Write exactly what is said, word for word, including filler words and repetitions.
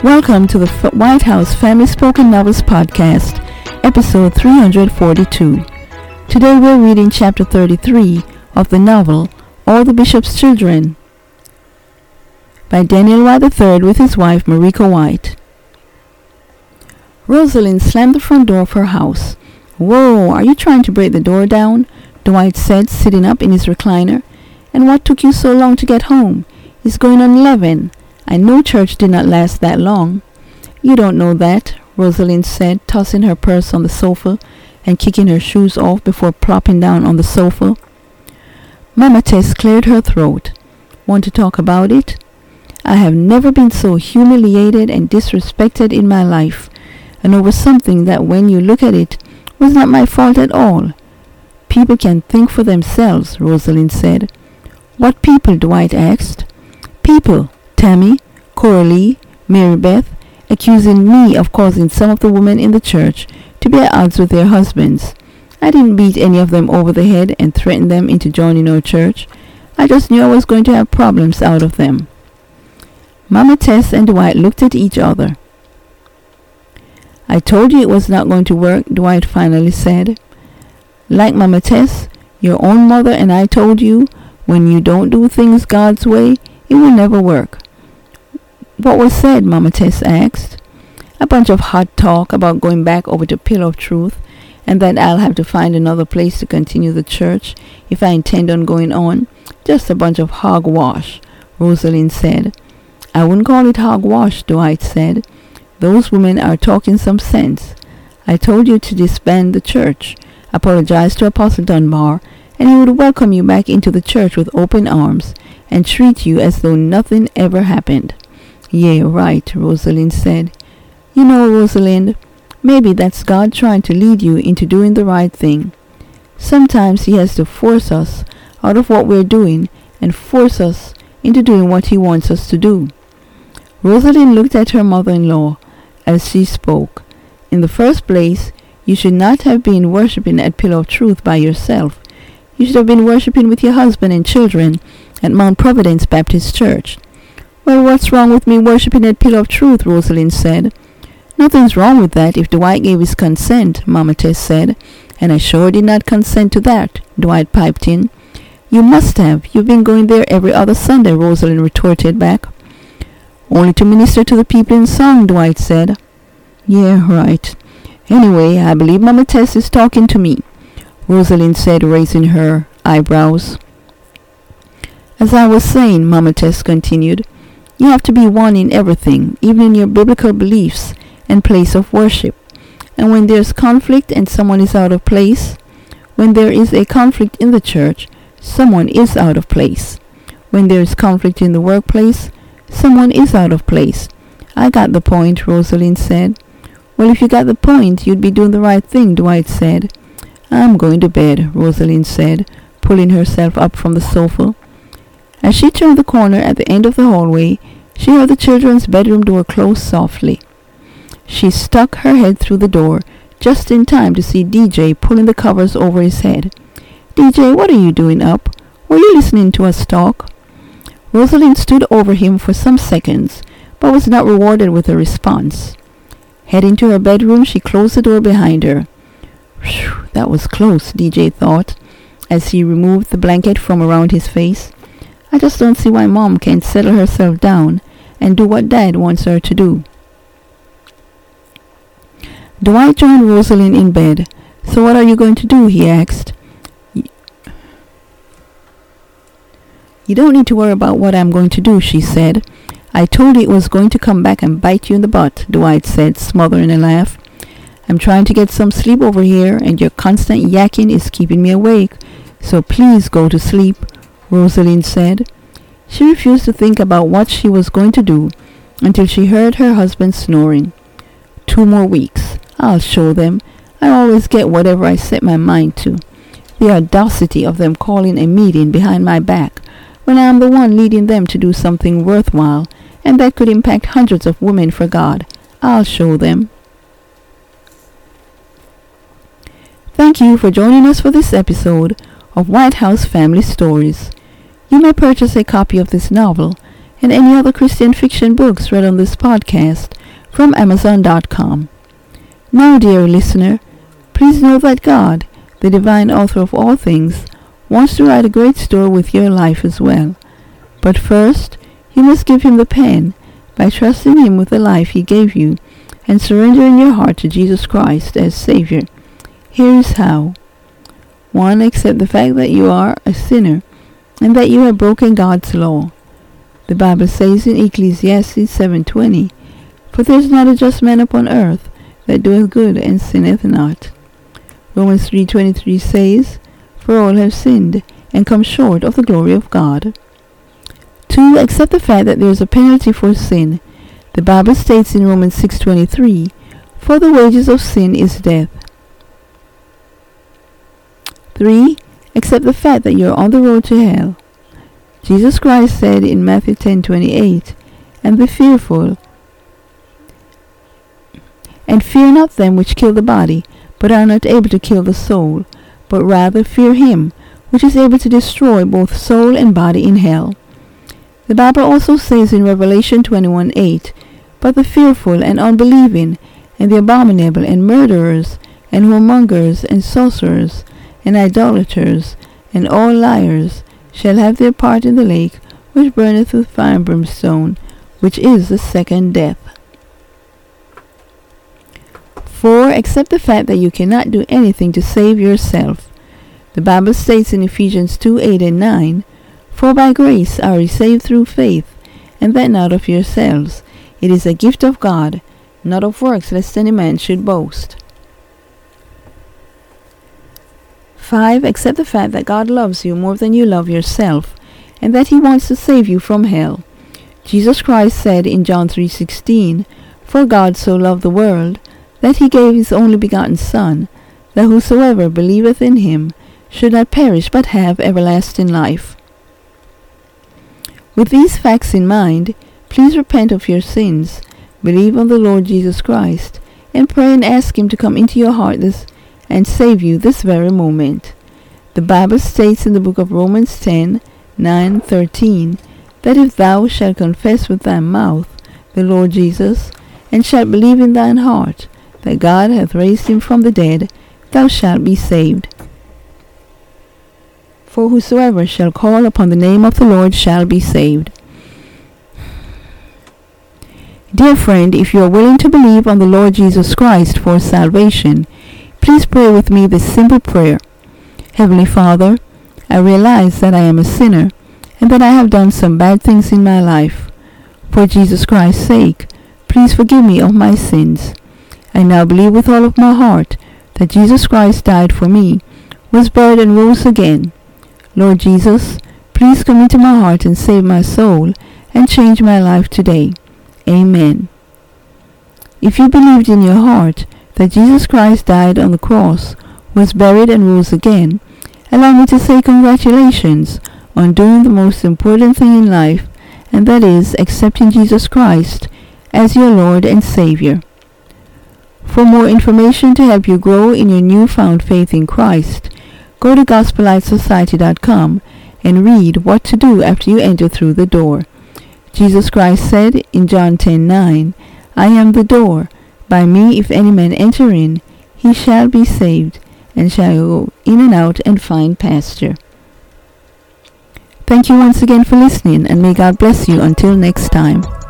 Welcome to the F- White House Family Spoken Novels Podcast, episode three hundred forty-two. Today we're reading chapter thirty-three of the novel All the Bishop's Children by Daniel White the third with his wife Marika White. Rosalind slammed the front door of her house. "Whoa, are you trying to break the door down?" Dwight said, sitting up in his recliner. "And what took you so long to get home? It's going on eleven. I know church did not last that long." "You don't know that," Rosalind said, tossing her purse on the sofa and kicking her shoes off before plopping down on the sofa. Mama Tess cleared her throat. "Want to talk about it? I have never been so humiliated and disrespected in my life, and over something that, when you look at it, was not my fault at all." "People can think for themselves," Rosalind said. "What people?" Dwight asked. "People. Tammy, Coralie, Mary Beth, accusing me of causing some of the women in the church to be at odds with their husbands. I didn't beat any of them over the head and threaten them into joining our church. I just knew I was going to have problems out of them." Mama Tess and Dwight looked at each other. "I told you it was not going to work," Dwight finally said. "Like Mama Tess, your own mother and I told you, when you don't do things God's way, it will never work." "What was said?" Mama Tess asked. "A bunch of hot talk about going back over to Pillar of Truth, and that I'll have to find another place to continue the church if I intend on going on. Just a bunch of hogwash," Rosalind said. "I wouldn't call it hogwash," Dwight said. "Those women are talking some sense. I told you to disband the church, apologize to Apostle Dunbar, and he would welcome you back into the church with open arms and treat you as though nothing ever happened." "Yeah, right," Rosalind said. "You know, Rosalind, maybe that's God trying to lead you into doing the right thing. Sometimes he has to force us out of what we're doing and force us into doing what he wants us to do." Rosalind looked at her mother-in-law as she spoke. "In the first place, you should not have been worshipping at Pillar of Truth by yourself. You should have been worshipping with your husband and children at Mount Providence Baptist Church." "Well, what's wrong with me worshipping at Pillar of Truth?" Rosalind said. "Nothing's wrong with that if Dwight gave his consent," Mama Tess said. "And I sure did not consent to that," Dwight piped in. "You must have. You've been going there every other Sunday," Rosalind retorted back. "Only to minister to the people in song," Dwight said. "Yeah, right. Anyway, I believe Mama Tess is talking to me," Rosalind said, raising her eyebrows. "As I was saying," Mama Tess continued, "you have to be one in everything, even in your biblical beliefs and place of worship. And when there's conflict and someone is out of place, when there is a conflict in the church, someone is out of place. When there is conflict in the workplace, someone is out of place." "I got the point," Rosalind said. "Well, if you got the point, you'd be doing the right thing," Dwight said. "I'm going to bed," Rosalind said, pulling herself up from the sofa. As she turned the corner at the end of the hallway, she heard the children's bedroom door close softly. She stuck her head through the door just in time to see D J pulling the covers over his head. "D J, what are you doing up? Were you listening to us talk?" Rosalind stood over him for some seconds, but was not rewarded with a response. Heading to her bedroom, she closed the door behind her. "Whew, that was close," D J thought, as he removed the blanket from around his face. "I just don't see why Mom can't settle herself down and do what Dad wants her to do." Dwight joined Rosalind in bed. "So what are you going to do?" he asked. "You don't need to worry about what I'm going to do," she said. "I told you it was going to come back and bite you in the butt," Dwight said, smothering a laugh. "I'm trying to get some sleep over here, and your constant yakking is keeping me awake. So please go to sleep," Rosalind said. She refused to think about what she was going to do until she heard her husband snoring. "Two more weeks. I'll show them. I always get whatever I set my mind to. The audacity of them calling a meeting behind my back when I am the one leading them to do something worthwhile and that could impact hundreds of women for God. I'll show them." Thank you for joining us for this episode of White House Family Stories. You may purchase a copy of this novel and any other Christian fiction books read on this podcast from Amazon dot com. Now, dear listener, please know that God, the divine author of all things, wants to write a great story with your life as well. But first, you must give him the pen by trusting him with the life he gave you and surrendering your heart to Jesus Christ as Savior. Here is how. one. Accept the fact that you are a sinner and that you have broken God's law. The Bible says in Ecclesiastes seven twenty, "For there is not a just man upon earth that doeth good and sinneth not." Romans three twenty-three says, "For all have sinned and come short of the glory of God." two. Accept the fact that there is a penalty for sin. The Bible states in Romans six twenty-three, "For the wages of sin is death." three. Accept the fact that you are on the road to hell. Jesus Christ said in Matthew ten twenty-eight, "And be fearful, and fear not them which kill the body, but are not able to kill the soul, but rather fear him which is able to destroy both soul and body in hell." The Bible also says in Revelation twenty-one eight, "But the fearful and unbelieving, and the abominable, and murderers, and whoremongers, and sorcerers, and idolaters, and all liars, shall have their part in the lake which burneth with fire and brimstone, which is the second death." four. Accept the fact that you cannot do anything to save yourself. The Bible states in Ephesians two eight and nine, "For by grace are ye saved through faith, and that not of yourselves. It is a gift of God, not of works, lest any man should boast." five. Accept the fact that God loves you more than you love yourself, and that he wants to save you from hell. Jesus Christ said in John three sixteen, "For God so loved the world, that he gave his only begotten Son, that whosoever believeth in him should not perish but have everlasting life." With these facts in mind, please repent of your sins, believe on the Lord Jesus Christ, and pray and ask him to come into your heart this and save you this very moment. The Bible states in the book of Romans ten nine thirteen, that if thou shalt confess with thy mouth the Lord Jesus, and shalt believe in thine heart that God hath raised him from the dead, thou shalt be saved. For whosoever shall call upon the name of the Lord shall be saved. Dear friend, if you are willing to believe on the Lord Jesus Christ for salvation, please pray with me this simple prayer. Heavenly Father, I realize that I am a sinner and that I have done some bad things in my life. For Jesus Christ's sake, please forgive me of my sins. I now believe with all of my heart that Jesus Christ died for me, was buried and rose again. Lord Jesus, please come into my heart and save my soul and change my life today. Amen. If you believed in your heart that Jesus Christ died on the cross, was buried and rose again, allow me to say congratulations on doing the most important thing in life, and that is accepting Jesus Christ as your Lord and Savior. For more information to help you grow in your newfound faith in Christ, go to gospel light society dot com and read what to do after you enter through the door. Jesus Christ said in John ten nine, "I am the door. By me if any man enter in, he shall be saved, and shall go in and out and find pasture." Thank you once again for listening, and may God bless you until next time.